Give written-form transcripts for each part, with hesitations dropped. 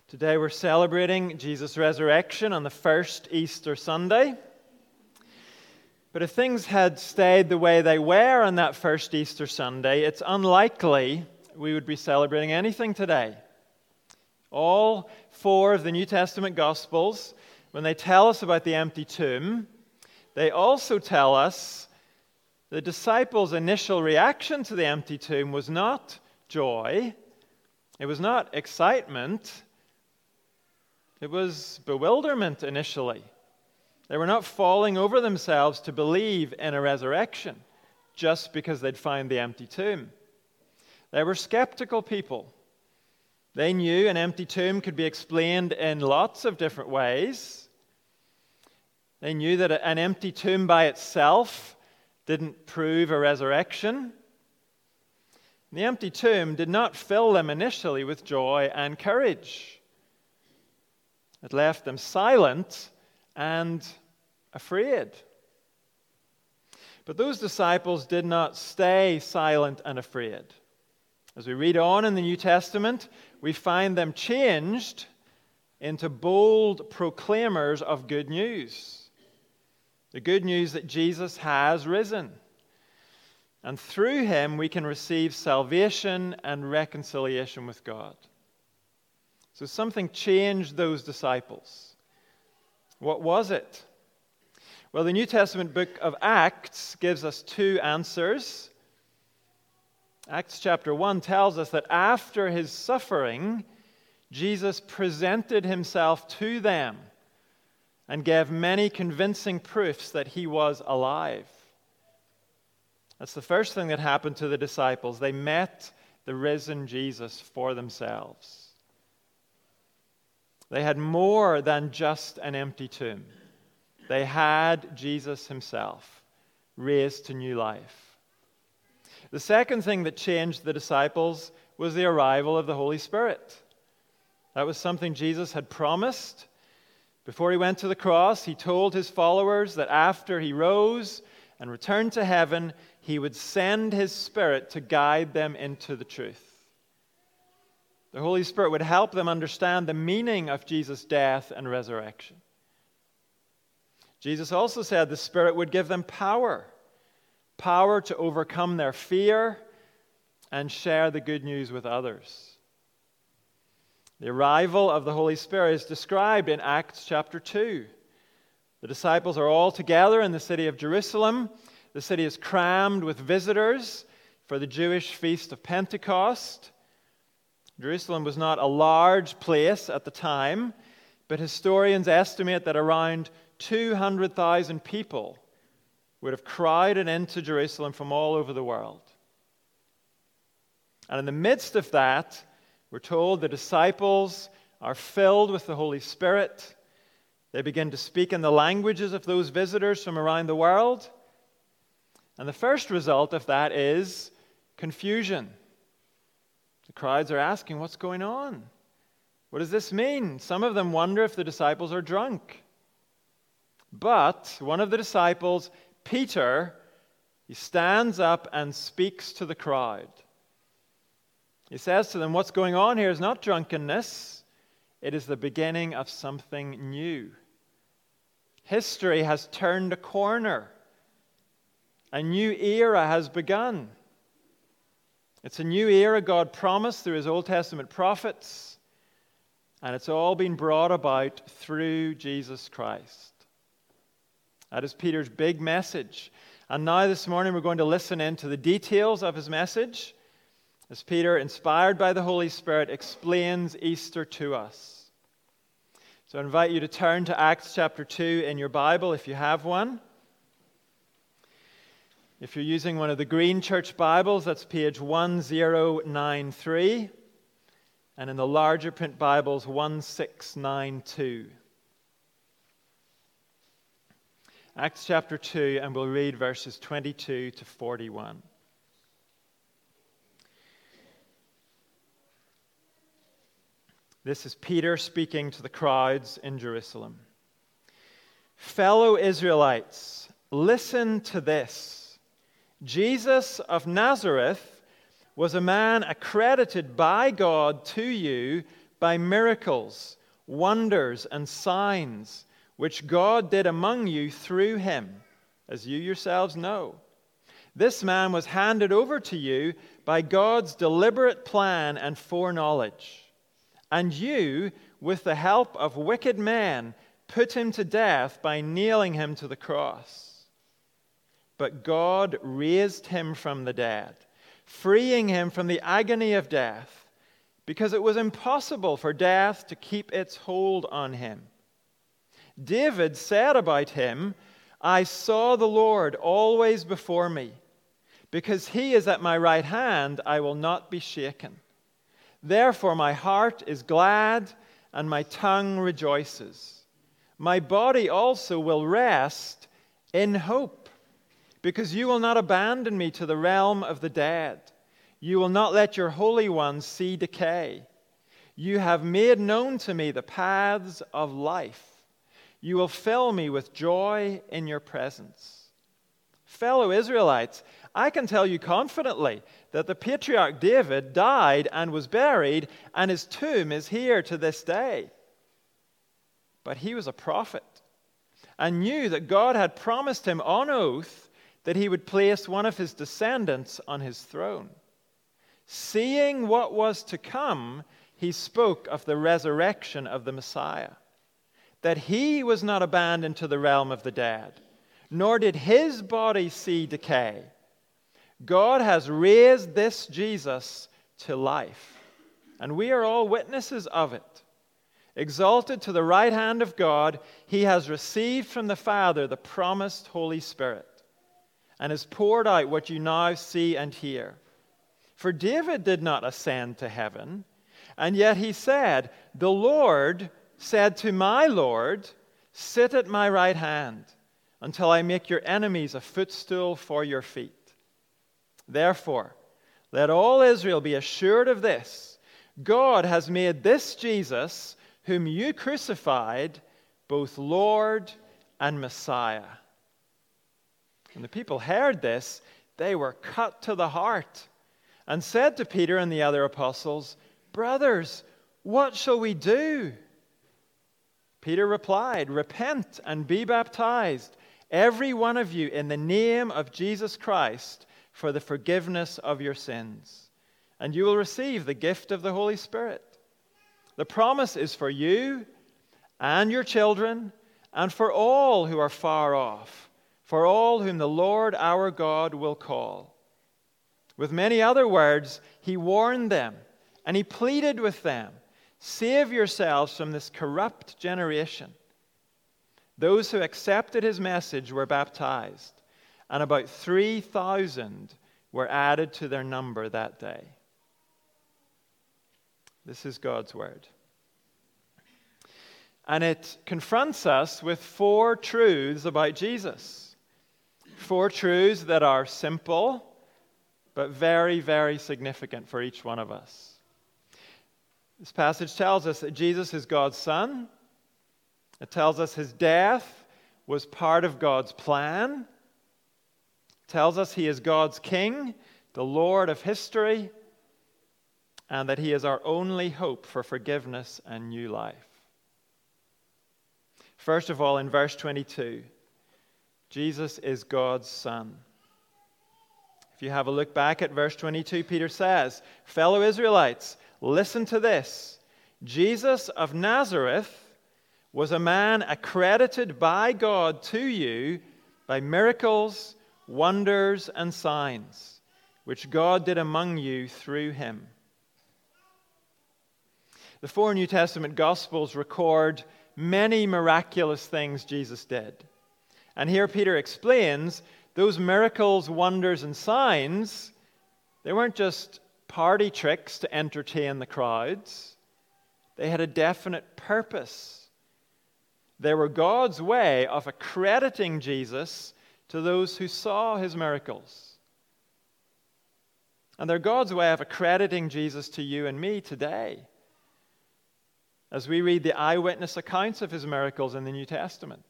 Today we're celebrating Jesus' resurrection on the first Easter Sunday. But if things had stayed the way they were on that first Easter Sunday, it's unlikely we would be celebrating anything today. All four of the New Testament Gospels, when they tell us about the empty tomb, they also tell us the disciples' initial reaction to the empty tomb was not joy, it was not excitement, it was bewilderment initially. They were not falling over themselves to believe in a resurrection just because they'd found the empty tomb. They were skeptical people. They knew an empty tomb could be explained in lots of different ways. They knew that an empty tomb by itself didn't prove a resurrection. The empty tomb did not fill them initially with joy and courage. It left them silent and afraid. But those disciples did not stay silent and afraid. As we read on in the New Testament, we find them changed into bold proclaimers of good news. The good news that Jesus has risen. And through him we can receive salvation and reconciliation with God. So something changed those disciples. What was it? Well, the New Testament book of Acts gives us two answers. Acts chapter 1 tells us that after his suffering, Jesus presented himself to them and gave many convincing proofs that he was alive. That's the first thing that happened to the disciples. They met the risen Jesus for themselves. They had more than just an empty tomb. They had Jesus himself, raised to new life. The second thing that changed the disciples was the arrival of the Holy Spirit. That was something Jesus had promised. Before he went to the cross, he told his followers that after he rose and returned to heaven, he would send his Spirit to guide them into the truth. The Holy Spirit would help them understand the meaning of Jesus' death and resurrection. Jesus also said the Spirit would give them power to overcome their fear and share the good news with others. The arrival of the Holy Spirit is described in Acts chapter 2. The disciples are all together in the city of Jerusalem. The city is crammed with visitors for the Jewish feast of Pentecost. Jerusalem was not a large place at the time, but historians estimate that around 200,000 people would have crowded into Jerusalem from all over the world. And in the midst of that, we're told the disciples are filled with the Holy Spirit. They begin to speak in the languages of those visitors from around the world. And the first result of that is confusion. The crowds are asking, what's going on? What does this mean? Some of them wonder if the disciples are drunk. But one of the disciples, Peter, he stands up and speaks to the crowd. He says to them, what's going on here is not drunkenness. It is the beginning of something new. History has turned a corner. A new era has begun. It's a new era God promised through his Old Testament prophets, and it's all been brought about through Jesus Christ. That is Peter's big message. And now this morning we're going to listen into the details of his message as Peter, inspired by the Holy Spirit, explains Easter to us. So I invite you to turn to Acts chapter 2 in your Bible if you have one. If you're using one of the Green Church Bibles, that's page 1093. And in the larger print Bibles, 1692. Acts chapter 2, and we'll read verses 22 to 41. This is Peter speaking to the crowds in Jerusalem. Fellow Israelites, listen to this. Jesus of Nazareth was a man accredited by God to you by miracles, wonders, and signs, which God did among you through him, as you yourselves know. This man was handed over to you by God's deliberate plan and foreknowledge. And you, with the help of wicked men, put him to death by nailing him to the cross. But God raised him from the dead, freeing him from the agony of death, because it was impossible for death to keep its hold on him. David said about him, I saw the Lord always before me. Because he is at my right hand, I will not be shaken. Therefore my heart is glad, and my tongue rejoices. My body also will rest in hope, because you will not abandon me to the realm of the dead. You will not let your Holy One see decay. You have made known to me the paths of life. You will fill me with joy in your presence. Fellow Israelites, I can tell you confidently that the patriarch David died and was buried, and his tomb is here to this day. But he was a prophet and knew that God had promised him on oath that he would place one of his descendants on his throne. Seeing what was to come, he spoke of the resurrection of the Messiah, that he was not abandoned to the realm of the dead, nor did his body see decay. God has raised this Jesus to life, and we are all witnesses of it. Exalted to the right hand of God, he has received from the Father the promised Holy Spirit, and has poured out what you now see and hear. For David did not ascend to heaven, and yet he said, the Lord said to my Lord, sit at my right hand, until I make your enemies a footstool for your feet. Therefore, let all Israel be assured of this: God has made this Jesus, whom you crucified, both Lord and Messiah. When the people heard this, they were cut to the heart and said to Peter and the other apostles, brothers, what shall we do? Peter replied, repent and be baptized, every one of you, in the name of Jesus Christ, for the forgiveness of your sins, and you will receive the gift of the Holy Spirit. The promise is for you and your children, and for all who are far off, for all whom the Lord our God will call. With many other words, he warned them, and he pleaded with them, save yourselves from this corrupt generation. Those who accepted his message were baptized, and about 3,000 were added to their number that day. This is God's word. And it confronts us with 4 truths about Jesus. 4 truths that are simple, but very, very significant for each one of us. This passage tells us that Jesus is God's Son. It tells us his death was part of God's plan. It tells us he is God's King, the Lord of history, and that he is our only hope for forgiveness and new life. First of all, in verse 22, Jesus is God's Son. If you have a look back at verse 22, Peter says, fellow Israelites, listen to this. Jesus of Nazareth was a man accredited by God to you by miracles, wonders, and signs, which God did among you through him. The 4 New Testament Gospels record many miraculous things Jesus did. And here Peter explains those miracles, wonders, and signs, they weren't just party tricks to entertain the crowds. They had a definite purpose. They were God's way of accrediting Jesus to those who saw his miracles. And they're God's way of accrediting Jesus to you and me today, as we read the eyewitness accounts of his miracles in the New Testament.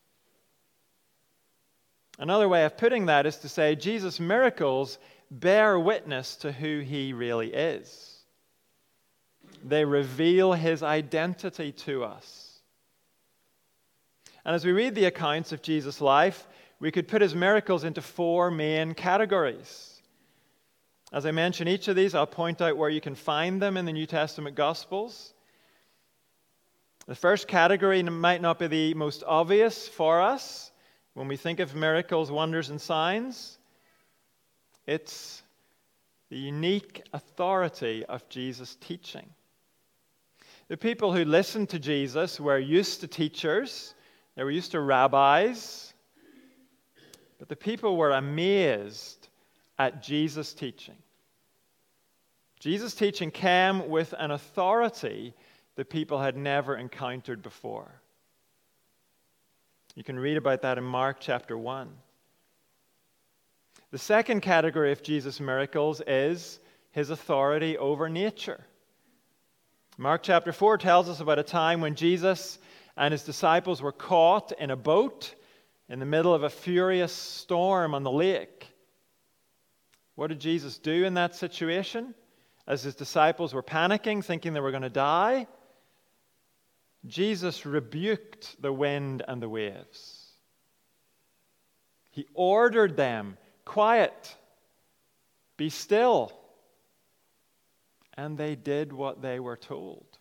Another way of putting that is to say Jesus' miracles bear witness to who he really is. they reveal his identity to us. And as we read the accounts of Jesus' life, we could put his miracles into four main categories. As I mention each of these, I'll point out where you can find them in the New Testament Gospels. The first category might not be the most obvious for us when we think of miracles, wonders, and signs. It's the unique authority of Jesus' teaching. The people who listened to Jesus were used to teachers, they were used to rabbis, but the people were amazed at Jesus' teaching. Jesus' teaching came with an authority the people had never encountered before. You can read about that in Mark chapter 1. The second category of Jesus' miracles is his authority over nature. Mark chapter 4 tells us about a time when Jesus and his disciples were caught in a boat in the middle of a furious storm on the lake. What did Jesus do in that situation? As his disciples were panicking, thinking they were going to die, Jesus rebuked the wind and the waves. He ordered them, "Quiet, be still." And they did what they were told.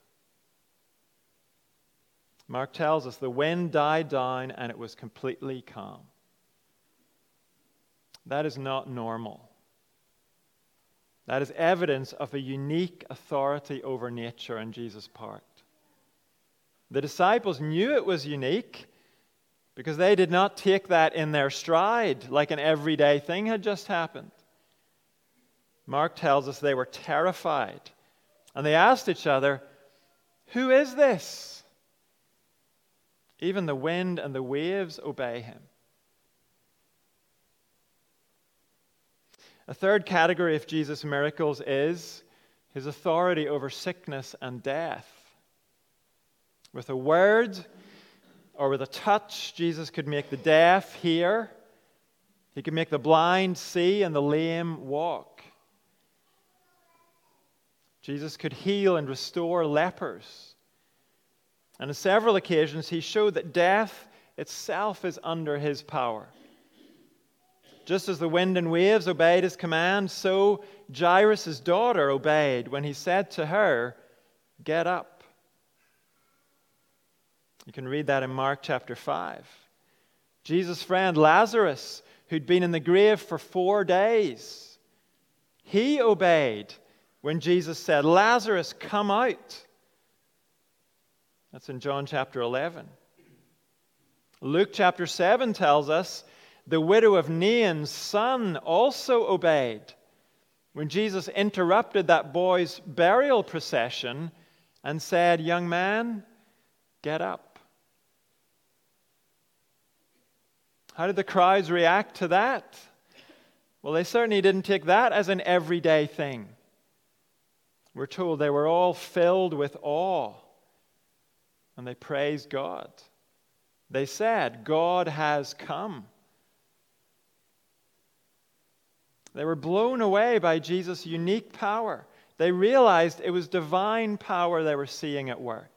Mark tells us the wind died down and it was completely calm. That is not normal. That is evidence of a unique authority over nature on Jesus' part. The disciples knew it was unique because they did not take that in their stride like an everyday thing had just happened. Mark tells us they were terrified, and they asked each other, "Who is this? Even the wind and the waves obey him." A third category of Jesus' miracles is his authority over sickness and death. With a word or with a touch, Jesus could make the deaf hear. He could make the blind see and the lame walk. Jesus could heal and restore lepers. And on several occasions, he showed that death itself is under his power. Just as the wind and waves obeyed his command, so Jairus' daughter obeyed when he said to her, "Get up." You can read that in Mark chapter 5. Jesus' friend Lazarus, who'd been in the grave for 4 days, he obeyed when Jesus said, "Lazarus, come out." That's in John chapter 11. Luke chapter 7 tells us the widow of Nain's son also obeyed when Jesus interrupted that boy's burial procession and said, "Young man, get up." How did the crowds react to that? Well, they certainly didn't take that as an everyday thing. We're told they were all filled with awe, and they praised God. They said, "God has come." They were blown away by Jesus' unique power. They realized it was divine power they were seeing at work.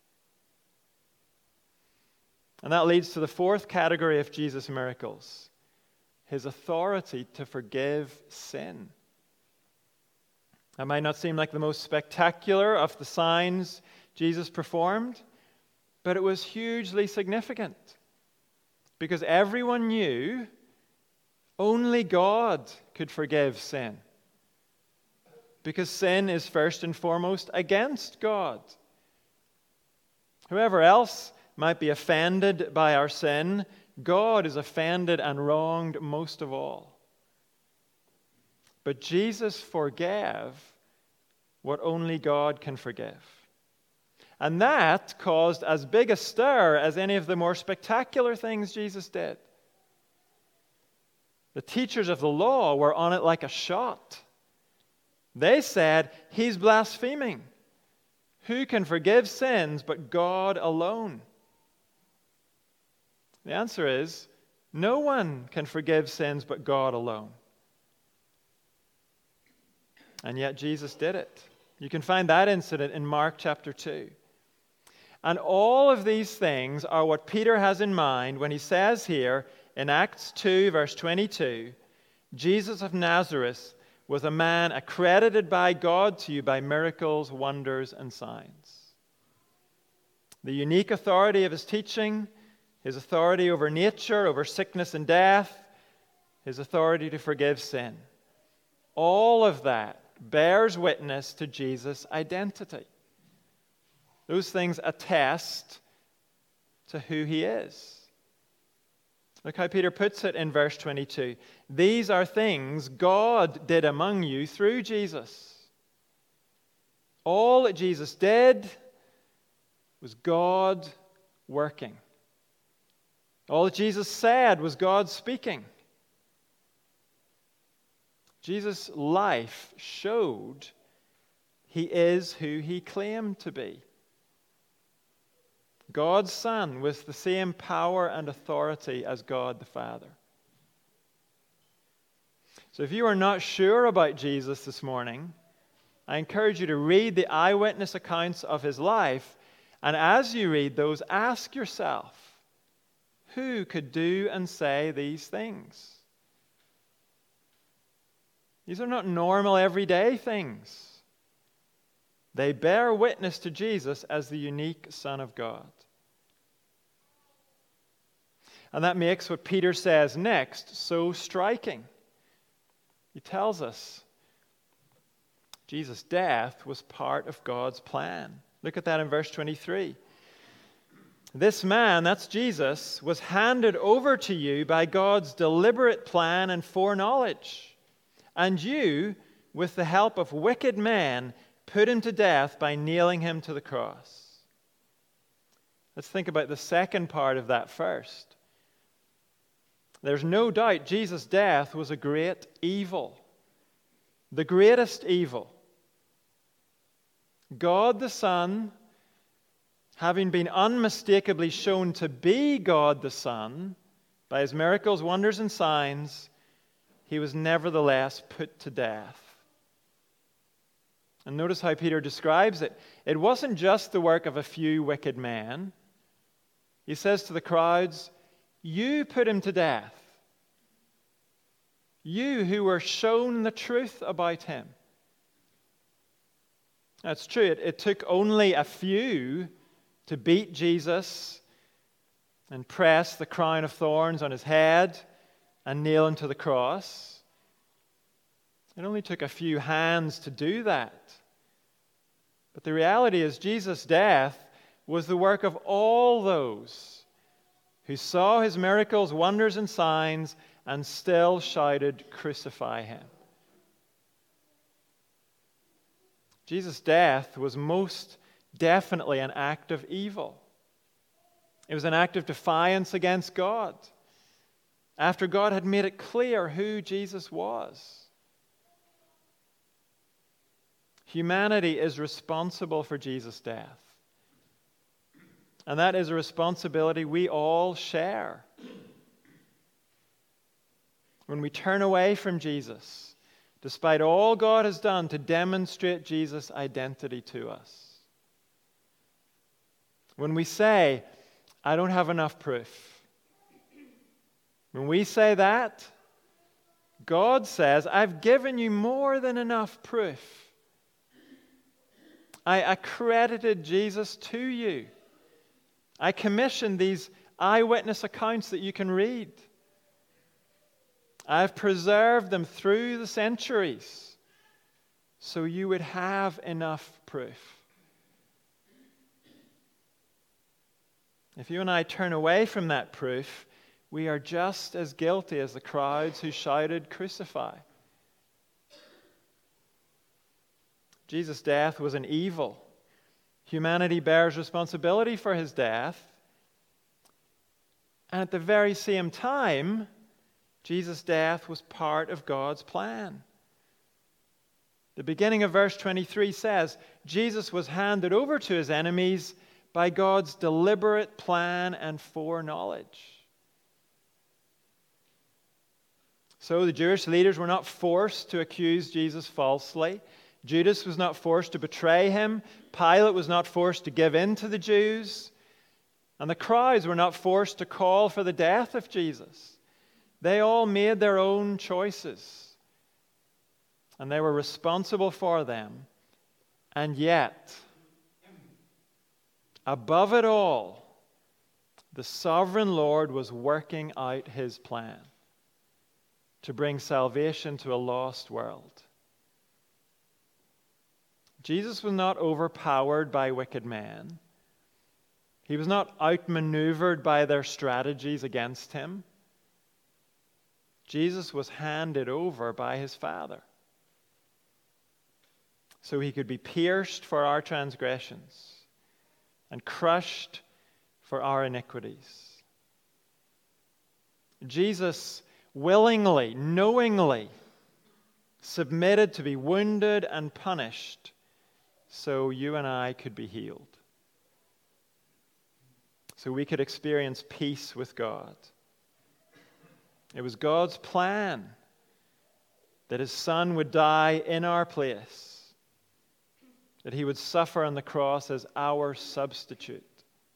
And that leads to the fourth category of Jesus' miracles, his authority to forgive sin. That might not seem like the most spectacular of the signs Jesus performed, but it was hugely significant because everyone knew only God could forgive sin. Because sin is first and foremost against God. Whoever else might be offended by our sin, God is offended and wronged most of all. But Jesus forgave what only God can forgive. And that caused as big a stir as any of the more spectacular things Jesus did. The teachers of the law were on it like a shot. They said, "He's blaspheming. Who can forgive sins but God alone?" The answer is, no one can forgive sins but God alone. And yet Jesus did it. You can find that incident in Mark chapter 2. And all of these things are what Peter has in mind when he says here in Acts 2, verse 22, Jesus of Nazareth was a man accredited by God to you by miracles, wonders, and signs. The unique authority of his teaching, his authority over nature, over sickness and death, his authority to forgive sin. All of that bears witness to Jesus' identity. Those things attest to who he is. Look how Peter puts it in verse 22. These are things God did among you through Jesus. All that Jesus did was God working. All that Jesus said was God speaking. Jesus' life showed he is who he claimed to be. God's Son with the same power and authority as God the Father. So if you are not sure about Jesus this morning, I encourage you to read the eyewitness accounts of his life, and as you read those, ask yourself, who could do and say these things? These are not normal, everyday things. They bear witness to Jesus as the unique Son of God. And that makes what Peter says next so striking. He tells us Jesus' death was part of God's plan. Look at that in verse 23. This man, that's Jesus, was handed over to you by God's deliberate plan and foreknowledge. And you, with the help of wicked men, put him to death by nailing him to the cross. Let's think about the second part of that first. There's no doubt Jesus' death was a great evil. The greatest evil. God the Son, having been unmistakably shown to be God the Son by his miracles, wonders, and signs, he was nevertheless put to death. And notice how Peter describes it. It wasn't just the work of a few wicked men. He says to the crowds, you put him to death. You who were shown the truth about him. That's true. It took only a few to beat Jesus and press the crown of thorns on his head and nail him to the cross. It only took a few hands to do that. But the reality is Jesus' death was the work of all those who saw his miracles, wonders, and signs and still shouted, "Crucify him." Jesus' death was most definitely an act of evil. It was an act of defiance against God, after God had made it clear who Jesus was. Humanity is responsible for Jesus' death. And that is a responsibility we all share. When we turn away from Jesus, despite all God has done to demonstrate Jesus' identity to us. When we say, "I don't have enough proof." When we say that, God says, "I've given you more than enough proof. I accredited Jesus to you. I commissioned these eyewitness accounts that you can read. I've preserved them through the centuries so you would have enough proof." If you and I turn away from that proof, we are just as guilty as the crowds who shouted, "Crucify." Jesus' death was an evil. Humanity bears responsibility for his death. And at the very same time, Jesus' death was part of God's plan. The beginning of verse 23 says, Jesus was handed over to his enemies by God's deliberate plan and foreknowledge. So the Jewish leaders were not forced to accuse Jesus falsely. Judas was not forced to betray him. Pilate was not forced to give in to the Jews. And the crowds were not forced to call for the death of Jesus. They all made their own choices. And they were responsible for them. And yet, above it all, the sovereign Lord was working out his plan to bring salvation to a lost world. Jesus was not overpowered by wicked men. He was not outmaneuvered by their strategies against him. Jesus was handed over by his Father so he could be pierced for our transgressions and crushed for our iniquities. Jesus willingly, knowingly submitted to be wounded and punished so you and I could be healed. So we could experience peace with God. It was God's plan that his Son would die in our place, that he would suffer on the cross as our substitute.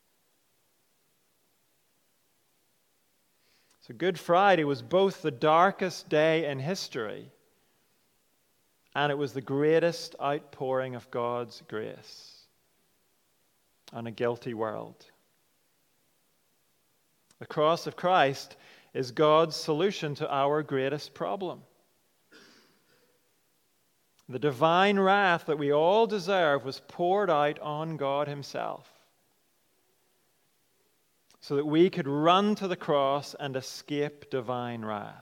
So Good Friday was both the darkest day in history and it was the greatest outpouring of God's grace on a guilty world. The cross of Christ is God's solution to our greatest problem. The divine wrath that we all deserve was poured out on God himself so that we could run to the cross and escape divine wrath.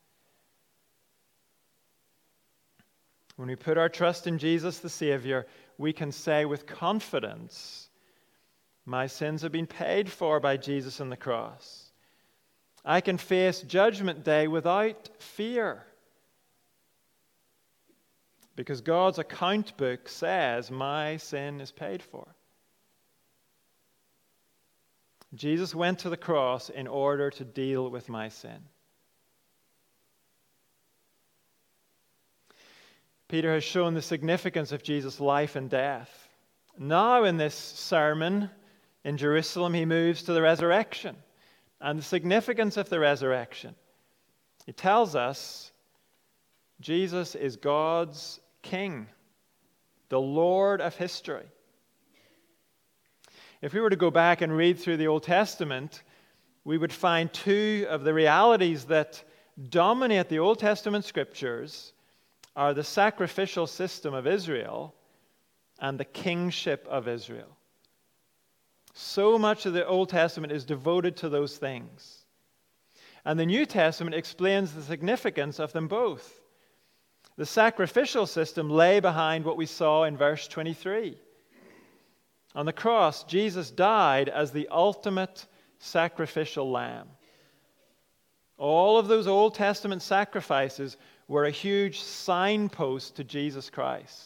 When we put our trust in Jesus the Savior, we can say with confidence, my sins have been paid for by Jesus on the cross. I can face Judgment Day without fear because God's account book says my sin is paid for. Jesus went to the cross in order to deal with my sin. Peter has shown the significance of Jesus' life and death. Now in this sermon in Jerusalem, he moves to the resurrection and the significance of the resurrection. He tells us Jesus is God's King, the Lord of history. If we were to go back and read through the Old Testament, we would find two of the realities that dominate the Old Testament scriptures are the sacrificial system of Israel and the kingship of Israel. So much of the Old Testament is devoted to those things. And the New Testament explains the significance of them both. The sacrificial system lay behind what we saw in verse 23. On the cross, Jesus died as the ultimate sacrificial lamb. All of those Old Testament sacrifices were a huge signpost to Jesus Christ.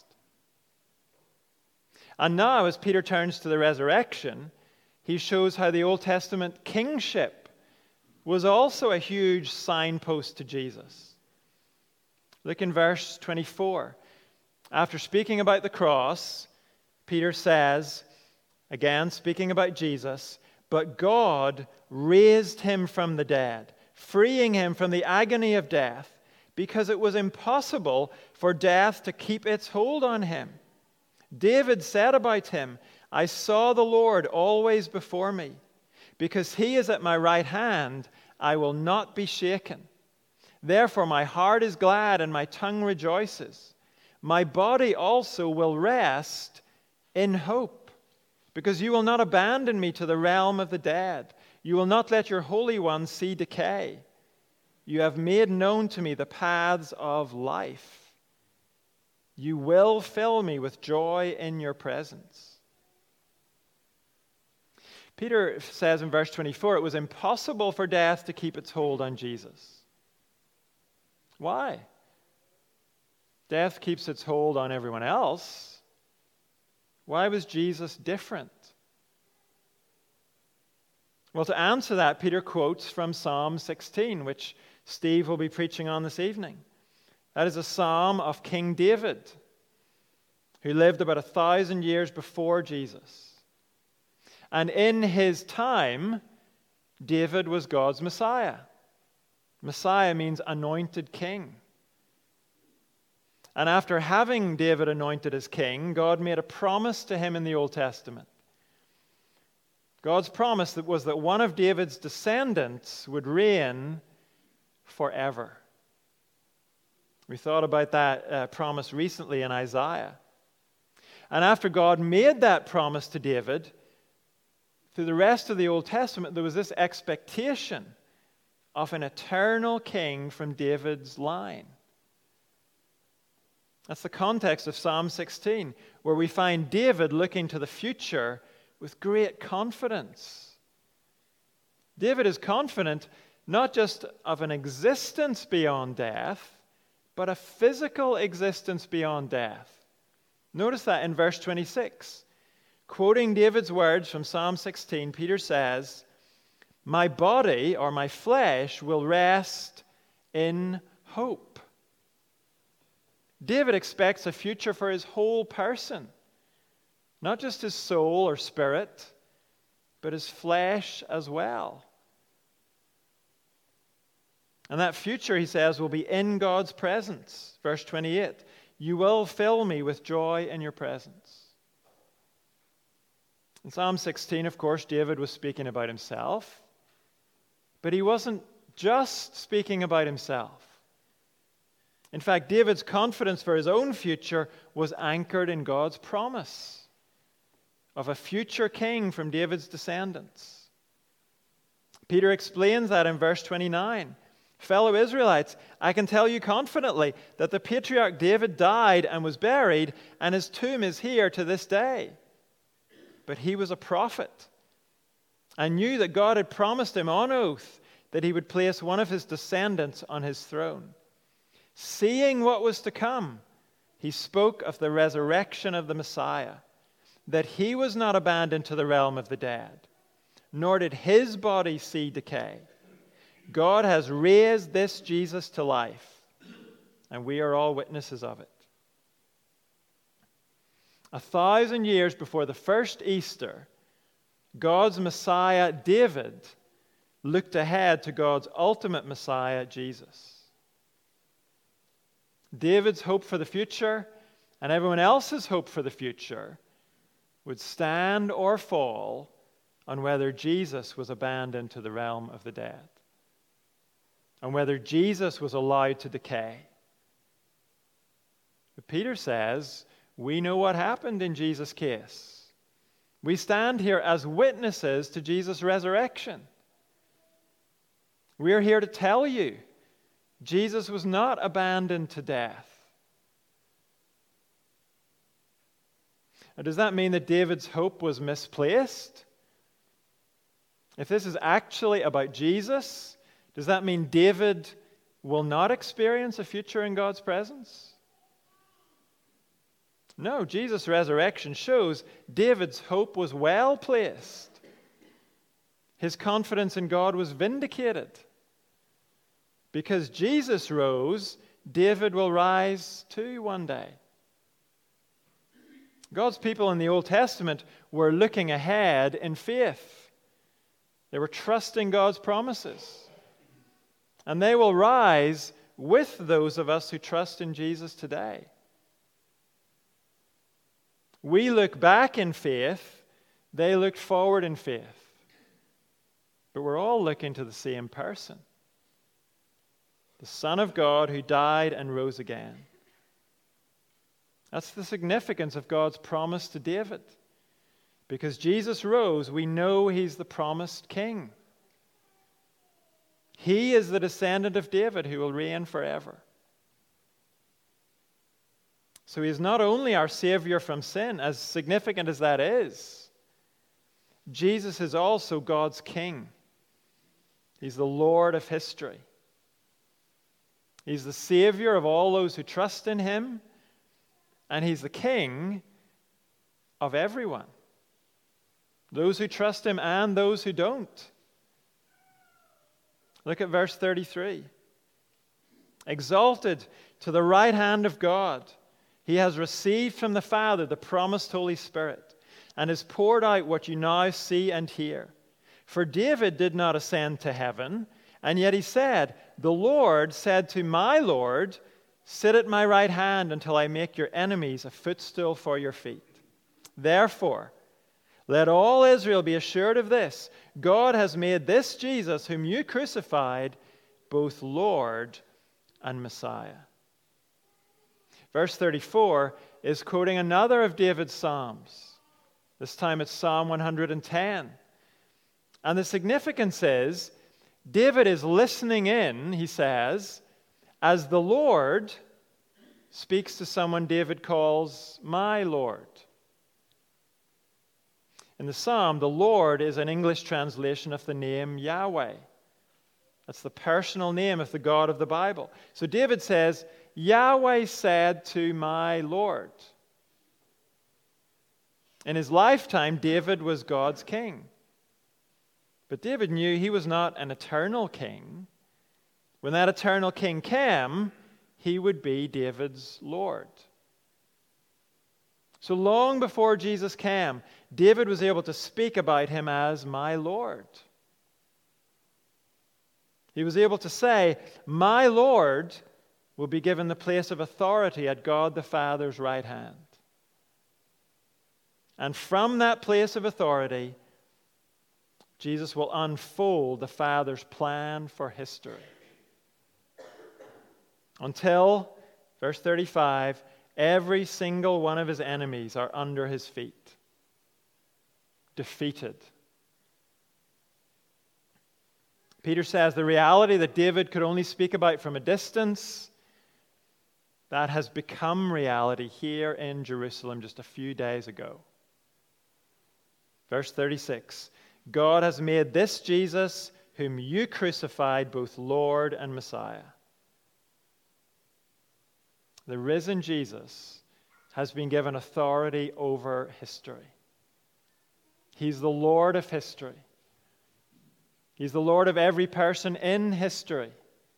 And now, as Peter turns to the resurrection, he shows how the Old Testament kingship was also a huge signpost to Jesus. Look in verse 24. After speaking about the cross, Peter says, again speaking about Jesus, but God raised him from the dead, freeing him from the agony of death, because it was impossible for death to keep its hold on him. David said about him, I saw the Lord always before me. Because he is at my right hand, I will not be shaken. Therefore my heart is glad and my tongue rejoices. My body also will rest in hope, because you will not abandon me to the realm of the dead. You will not let your Holy One see decay. You have made known to me the paths of life. You will fill me with joy in your presence. Peter says in verse 24, it was impossible for death to keep its hold on Jesus. Why? Death keeps its hold on everyone else. Why was Jesus different? Well, to answer that, Peter quotes from Psalm 16, which Steve will be preaching on this evening. That is a psalm of King David. who lived about 1,000 years before Jesus. And in his time, David was God's Messiah. Messiah means anointed king. And after having David anointed as king, God made a promise to him in the Old Testament. God's promise was that one of David's descendants would reign forever. We thought about that promise recently in Isaiah. And after God made that promise to David, through the rest of the Old Testament, there was this expectation of an eternal king from David's line. That's the context of Psalm 16, where we find David looking to the future with great confidence. David is confident not just of an existence beyond death, but a physical existence beyond death. Notice that in verse 26. Quoting David's words from Psalm 16, Peter says, "My body or my flesh will rest in hope." David expects a future for his whole person, not just his soul or spirit, but his flesh as well. And that future, he says, will be in God's presence. Verse 28, "You will fill me with joy in your presence." In Psalm 16, of course, David was speaking about himself, but he wasn't just speaking about himself. In fact, David's confidence for his own future was anchored in God's promise of a future king from David's descendants. Peter explains that in verse 29. "Fellow Israelites, I can tell you confidently that the patriarch David died and was buried, and his tomb is here to this day. But he was a prophet and knew that God had promised him on oath that he would place one of his descendants on his throne. Seeing what was to come, he spoke of the resurrection of the Messiah, that he was not abandoned to the realm of the dead, nor did his body see decay. God has raised this Jesus to life, and we are all witnesses of it." 1,000 years before the first Easter, God's Messiah, David, looked ahead to God's ultimate Messiah, Jesus. David's hope for the future and everyone else's hope for the future would stand or fall on whether Jesus was abandoned to the realm of the dead, and whether Jesus was allowed to decay. But Peter says, we know what happened in Jesus' case. We stand here as witnesses to Jesus' resurrection. We are here to tell you Jesus was not abandoned to death. Now, does that mean that David's hope was misplaced? If this is actually about Jesus, does that mean David will not experience a future in God's presence? No, Jesus' resurrection shows David's hope was well placed. His confidence in God was vindicated. Because Jesus rose, David will rise too one day. God's people in the Old Testament were looking ahead in faith. They were trusting God's promises. And they will rise with those of us who trust in Jesus today. We look back in faith, they looked forward in faith. But we're all looking to the same person, the Son of God who died and rose again. That's the significance of God's promise to David. Because Jesus rose, we know he's the promised king. He is the descendant of David who will reign forever. So he is not only our Savior from sin, as significant as that is, Jesus is also God's king. He's the Lord of history. He's the Savior of all those who trust in him, and he's the king of everyone. Those who trust him and those who don't. Look at verse 33. Exalted to the right hand of God, He has received from the Father the promised Holy Spirit and has poured out what you now see and hear. For David did not ascend to heaven, and yet he said, 'The Lord said to my Lord, sit at my right hand until I make your enemies a footstool for your feet.' Therefore, let all Israel be assured of this: God has made this Jesus, whom you crucified, both Lord and Messiah." Verse 34 is quoting another of David's Psalms. This time it's Psalm 110. And the significance is, David is listening in, he says, as the Lord speaks to someone David calls my Lord. In the Psalm, the Lord is an English translation of the name Yahweh. That's the personal name of the God of the Bible. So David says, Yahweh said to my Lord. In his lifetime, David was God's king. But David knew he was not an eternal king. When that eternal king came, he would be David's Lord. So long before Jesus came, David was able to speak about him as my Lord. He was able to say, my Lord will be given the place of authority at God the Father's right hand. And from that place of authority, Jesus will unfold the Father's plan for history. Until, verse 35, every single one of his enemies are under his feet, defeated. Peter says the reality that David could only speak about from a distance, that has become reality here in Jerusalem just a few days ago. Verse 36, God has made this Jesus, whom you crucified, both Lord and Messiah. The risen Jesus has been given authority over history. He's the Lord of history. He's the Lord of every person in history.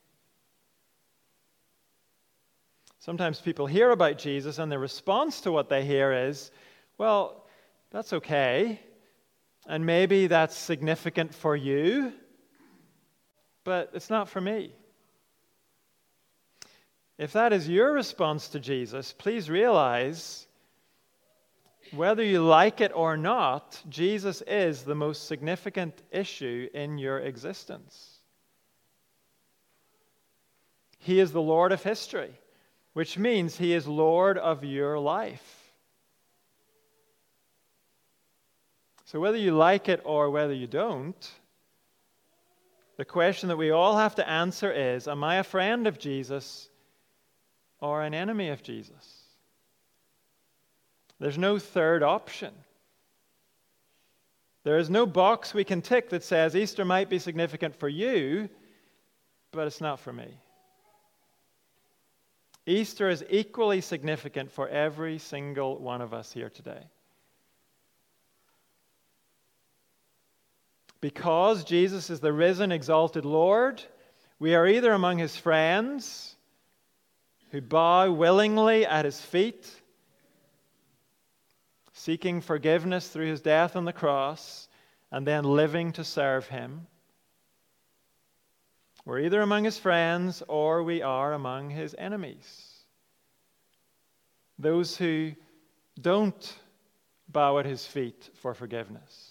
Sometimes people hear about Jesus and their response to what they hear is, well, that's okay, and maybe that's significant for you, but it's not for me. If that is your response to Jesus, please realize, whether you like it or not, Jesus is the most significant issue in your existence. He is the Lord of history, which means He is Lord of your life. So whether you like it or whether you don't, the question that we all have to answer is, am I a friend of Jesus or an enemy of Jesus? There's no third option. There is no box we can tick that says Easter might be significant for you, but it's not for me. Easter is equally significant for every single one of us here today. Because Jesus is the risen, exalted Lord, we are either among His friends who bow willingly at His feet, seeking forgiveness through His death on the cross, and then living to serve Him. We're either among His friends or we are among His enemies. Those who don't bow at His feet for forgiveness.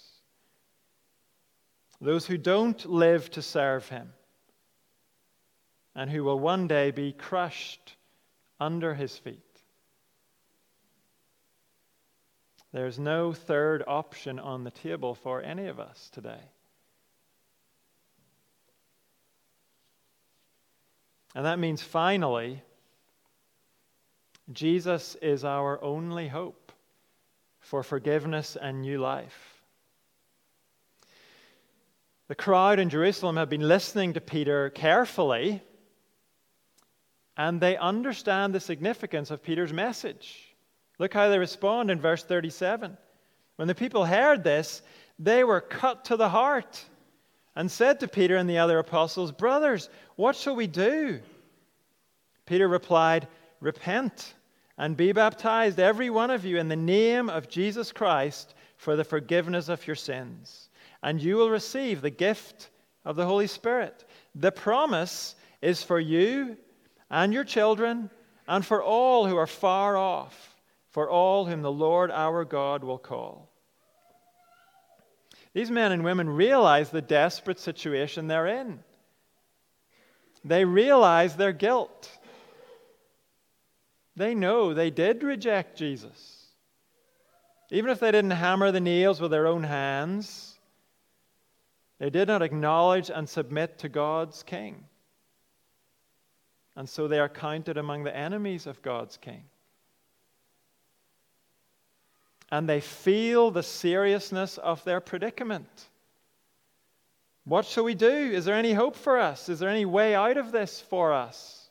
Those who don't live to serve Him, and who will one day be crushed under His feet. There's no third option on the table for any of us today. And that means finally, Jesus is our only hope for forgiveness and new life. The crowd in Jerusalem have been listening to Peter carefully, and they understand the significance of Peter's message. Look how they respond in verse 37. When the people heard this, they were cut to the heart and said to Peter and the other apostles, "Brothers, what shall we do?" Peter replied, "Repent and be baptized, every one of you, in the name of Jesus Christ for the forgiveness of your sins. And you will receive the gift of the Holy Spirit. The promise is for you and your children and for all who are far off, for all whom the Lord our God will call. These men and women realize the desperate situation they're in. They realize their guilt. They know they did reject Jesus. Even if they didn't hammer the nails with their own hands, they did not acknowledge and submit to God's King. And so they are counted among the enemies of God's King. And they feel the seriousness of their predicament. What shall we do? Is there any hope for us? Is there any way out of this for us?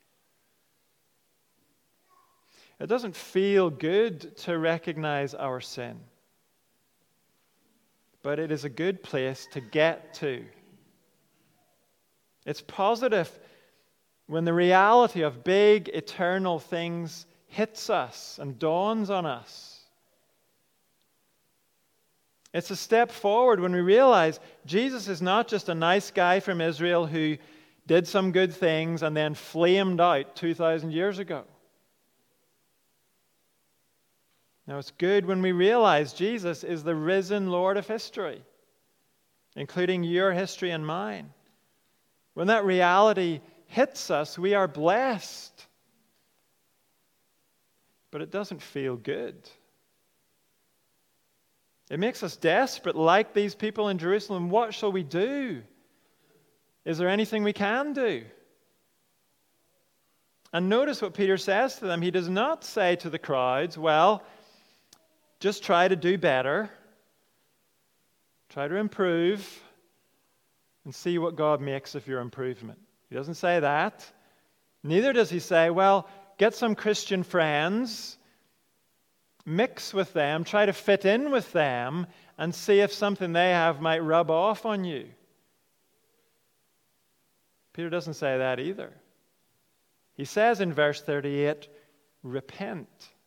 It doesn't feel good to recognize our sin, but it is a good place to get to. It's positive when the reality of big, eternal things hits us and dawns on us. It's a step forward when we realize Jesus is not just a nice guy from Israel who did some good things and then flamed out 2,000 years ago. Now, it's good when we realize Jesus is the risen Lord of history, including your history and mine. When that reality hits us, we are blessed. But it doesn't feel good. It makes us desperate, like these people in Jerusalem. What shall we do? Is there anything we can do? And notice what Peter says to them. He does not say to the crowds, well, just try to do better, try to improve, and see what God makes of your improvement. He doesn't say that. Neither does he say, well, get some Christian friends, mix with them, try to fit in with them, and see if something they have might rub off on you. Peter doesn't say that either. He says in verse 38, repent.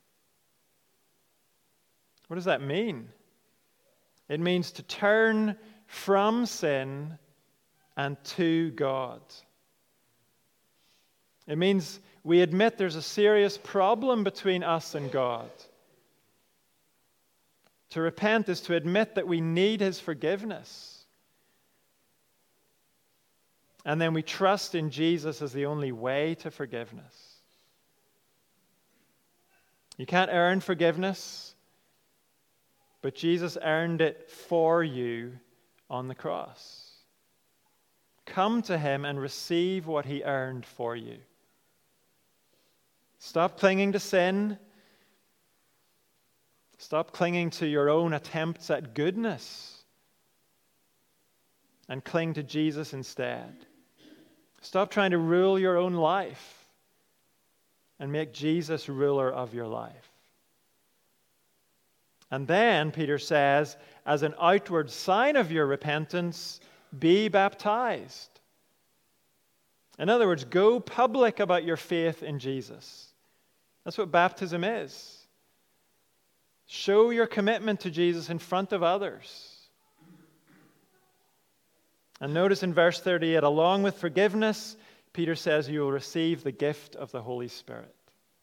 What does that mean? It means to turn from sin and to God. It means we admit there's a serious problem between us and God. To repent is to admit that we need His forgiveness. And then we trust in Jesus as the only way to forgiveness. You can't earn forgiveness, but Jesus earned it for you on the cross. Come to Him and receive what He earned for you. Stop clinging to sin. Stop clinging to your own attempts at goodness and cling to Jesus instead. Stop trying to rule your own life and make Jesus ruler of your life. And then, Peter says, as an outward sign of your repentance, be baptized. In other words, go public about your faith in Jesus. That's what baptism is. Show your commitment to Jesus in front of others. And notice in verse 38, along with forgiveness, Peter says you will receive the gift of the Holy Spirit.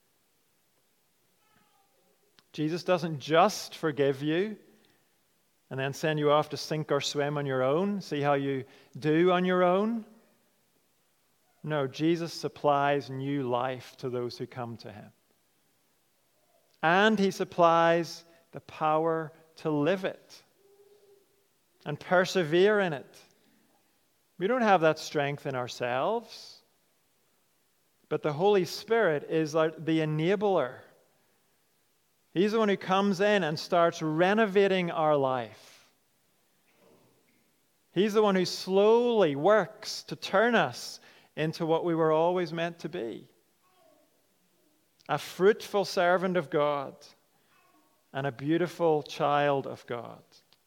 Jesus doesn't just forgive you and then send you off to sink or swim on your own, see how you do on your own. No, Jesus supplies new life to those who come to Him. And He supplies the power to live it and persevere in it. We don't have that strength in ourselves, but the Holy Spirit is the enabler. He's the one who comes in and starts renovating our life. He's the one who slowly works to turn us into what we were always meant to be. A fruitful servant of God and a beautiful child of God.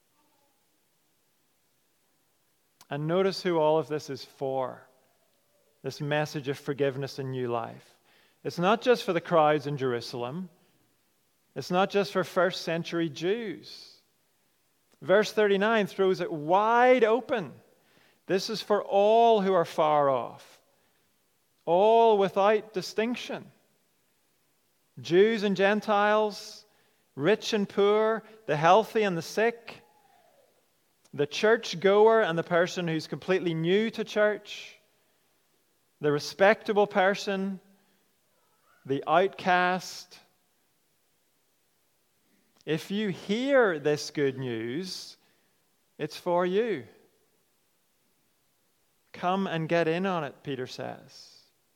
And notice who all of this is for. This message of forgiveness and new life. It's not just for the crowds in Jerusalem. It's not just for first century Jews. Verse 39 throws it wide open. This is for all who are far off, all without distinction. Jews and Gentiles, rich and poor, the healthy and the sick, the church goer and the person who's completely new to church, the respectable person, the outcast. If you hear this good news, it's for you. Come and get in on it, Peter says.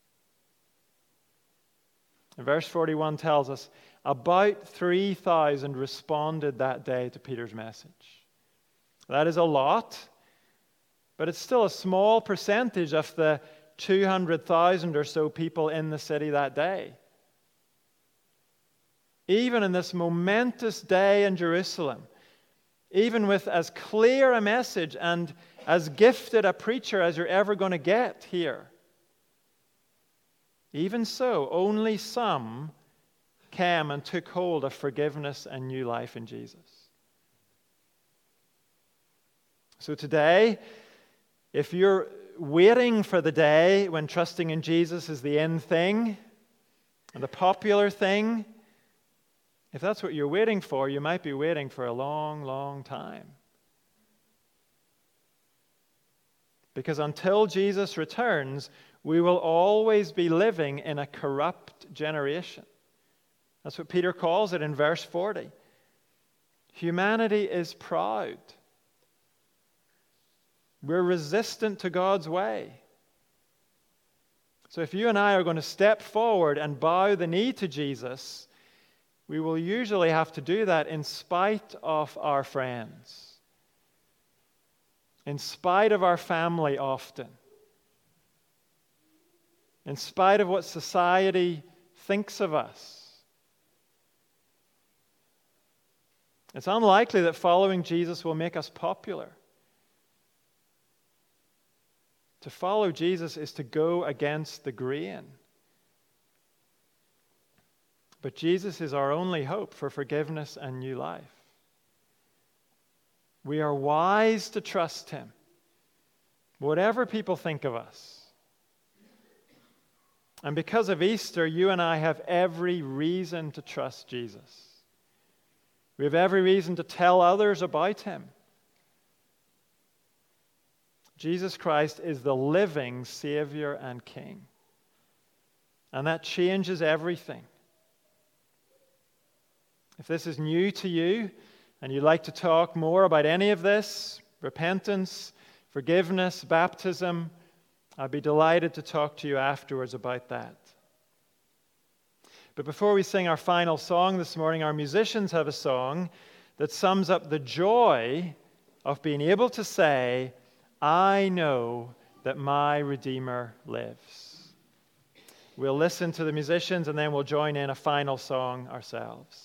Verse 41 tells us, about 3,000 responded that day to Peter's message. That is a lot, but it's still a small percentage of the 200,000 or so people in the city that day. Even in this momentous day in Jerusalem, even with as clear a message and as gifted a preacher as you're ever going to get here, even so, only some came and took hold of forgiveness and new life in Jesus. So today, if you're waiting for the day when trusting in Jesus is the end thing and the popular thing, if that's what you're waiting for, you might be waiting for a long, long time. Because until Jesus returns, we will always be living in a corrupt generation. That's what Peter calls it in verse 40. Humanity is proud. We're resistant to God's way. So if you and I are going to step forward and bow the knee to Jesus, we will usually have to do that in spite of our friends, in spite of our family often, in spite of what society thinks of us. It's unlikely that following Jesus will make us popular. To follow Jesus is to go against the grain. But Jesus is our only hope for forgiveness and new life. We are wise to trust Him, whatever people think of us. And because of Easter, you and I have every reason to trust Jesus. We have every reason to tell others about Him. Jesus Christ is the living Savior and King. And that changes everything. If this is new to you and you'd like to talk more about any of this, repentance, forgiveness, baptism, I'd be delighted to talk to you afterwards about that. But before we sing our final song this morning, our musicians have a song that sums up the joy of being able to say, I know that my Redeemer lives. We'll listen to the musicians and then we'll join in a final song ourselves.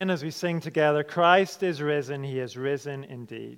And as we sing together, Christ is risen, he is risen indeed.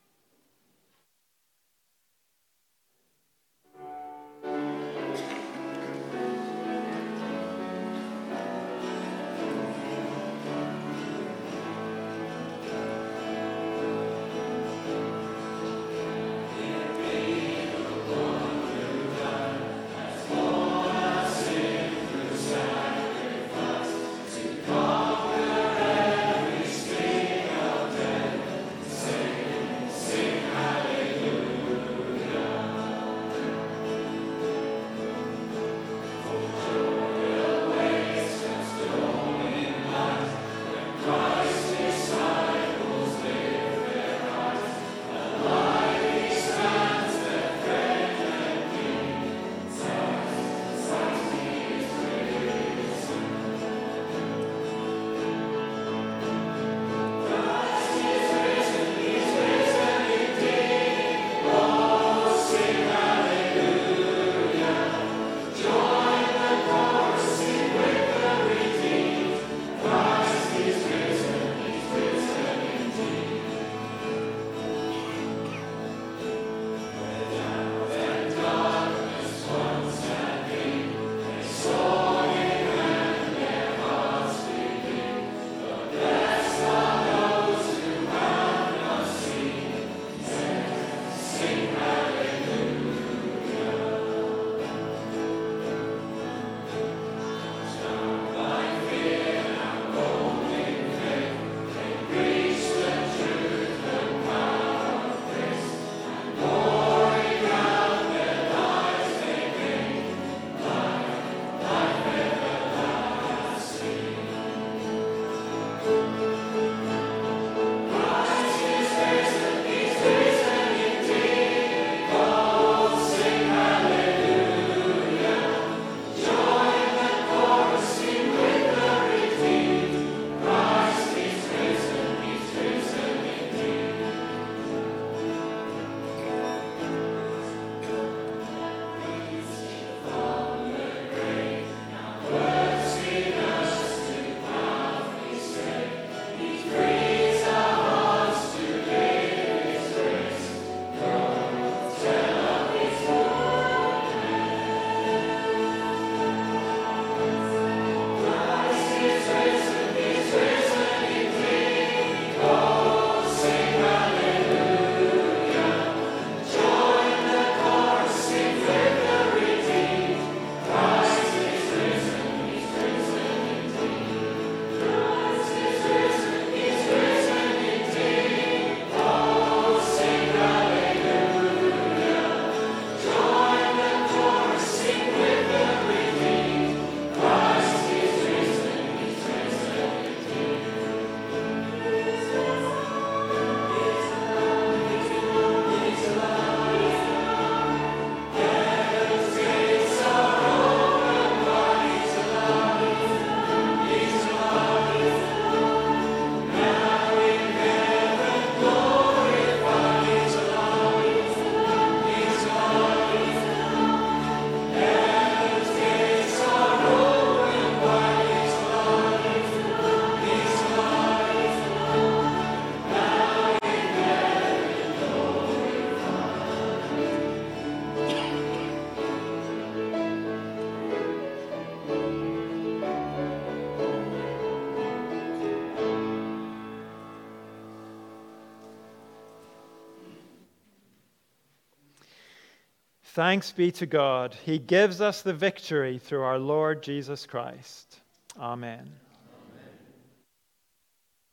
Thanks be to God. He gives us the victory through our Lord Jesus Christ. Amen.